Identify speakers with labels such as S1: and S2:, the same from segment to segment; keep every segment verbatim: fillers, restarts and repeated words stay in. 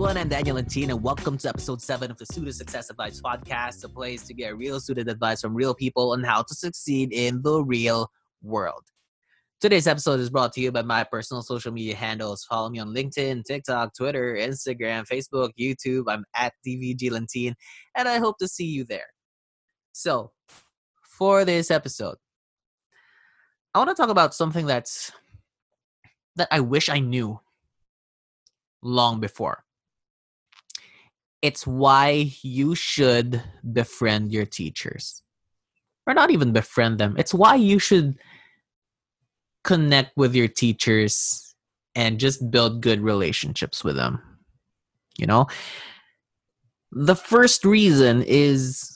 S1: everyone, I'm Daniel Lentine, and welcome to episode seven of the Student Success Advice Podcast, a place to get real student advice from real people on how to succeed in the real world. Today's episode is brought to you by my personal social media handles. Follow me on LinkedIn, TikTok, Twitter, Instagram, Facebook, YouTube. I'm at D V G Lentine, and I hope to see you there. So, for this episode, I want to talk about something that's that I wish I knew long before. It's why you should befriend your teachers. Or not even befriend them. It's why you should connect with your teachers and just build good relationships with them. You know? The first reason is,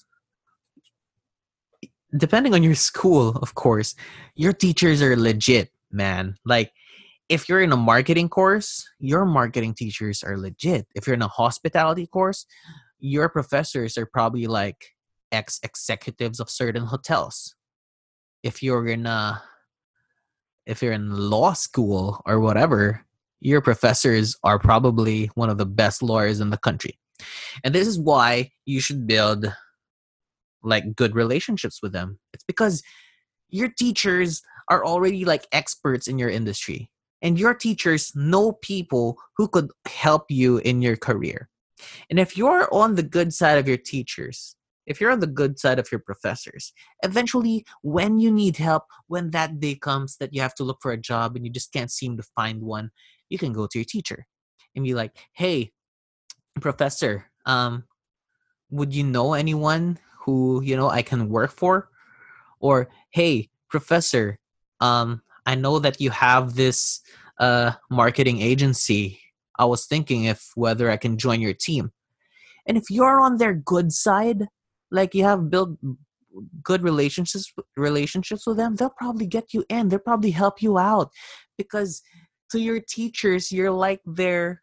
S1: depending on your school, of course, your teachers are legit, man. Like, if you're in a marketing course, your marketing teachers are legit. If you're in a hospitality course, your professors are probably like ex-executives of certain hotels. If you're in a, if you're in law school or whatever, your professors are probably one of the best lawyers in the country. And this is why you should build like good relationships with them. It's because your teachers are already like experts in your industry. And your teachers know people who could help you in your career. And if you're on the good side of your teachers, if you're on the good side of your professors, eventually when you need help, when that day comes that you have to look for a job and you just can't seem to find one, you can go to your teacher and be like, hey, professor, um, would you know anyone who, you know, I can work for? Or, hey, professor, um, I know that you have this uh, marketing agency. I was thinking if whether I can join your team. And if you're on their good side, like you have built good relationships relationships with them, they'll probably get you in. They'll probably help you out. Because to your teachers, you're like their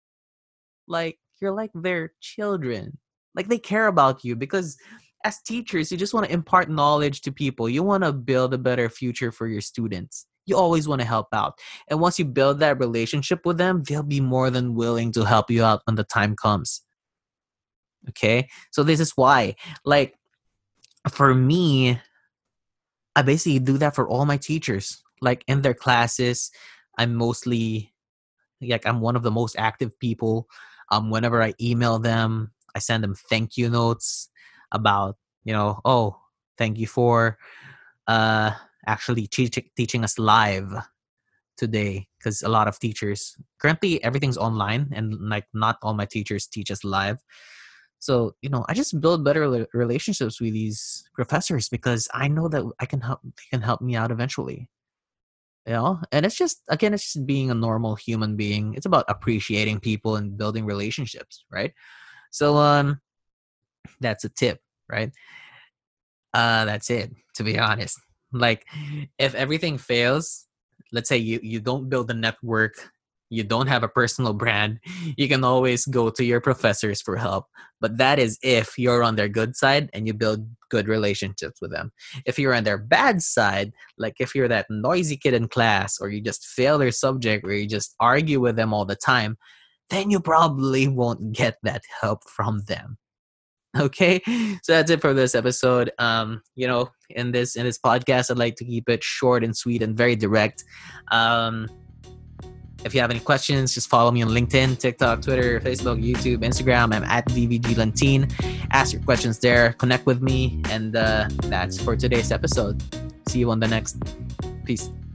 S1: like you're like their children. Like they care about you because as teachers, you just want to impart knowledge to people. You want to build a better future for your students. You always want to help out. And once you build that relationship with them, they'll be more than willing to help you out when the time comes. Okay? So this is why. Like, for me, I basically do that for all my teachers. Like, in their classes, I'm mostly, like, I'm one of the most active people. Um, whenever I email them, I send them thank you notes about, you know, oh, thank you for uh, actually teach- teaching us live today. Because a lot of teachers, currently everything's online and like not all my teachers teach us live. So, you know, I just build better relationships with these professors because I know that I can help, they can help me out eventually. You know, and it's just, again, it's just being a normal human being. It's about appreciating people and building relationships, right? So, um, that's a tip, right? Uh, that's it, to be honest. Like, if everything fails, let's say you, you don't build a network, you don't have a personal brand, you can always go to your professors for help. But that is if you're on their good side and you build good relationships with them. If you're on their bad side, like if you're that noisy kid in class or you just fail their subject or you just argue with them all the time, then you probably won't get that help from them. Okay, so that's it for this episode. Um, you know, in this in this podcast, I'd like to keep it short and sweet and very direct. Um, if you have any questions, just follow me on LinkedIn, TikTok, Twitter, Facebook, YouTube, Instagram. I'm at D V G Lentine. Ask your questions there. Connect with me, and uh, that's for today's episode. See you on the next. Peace.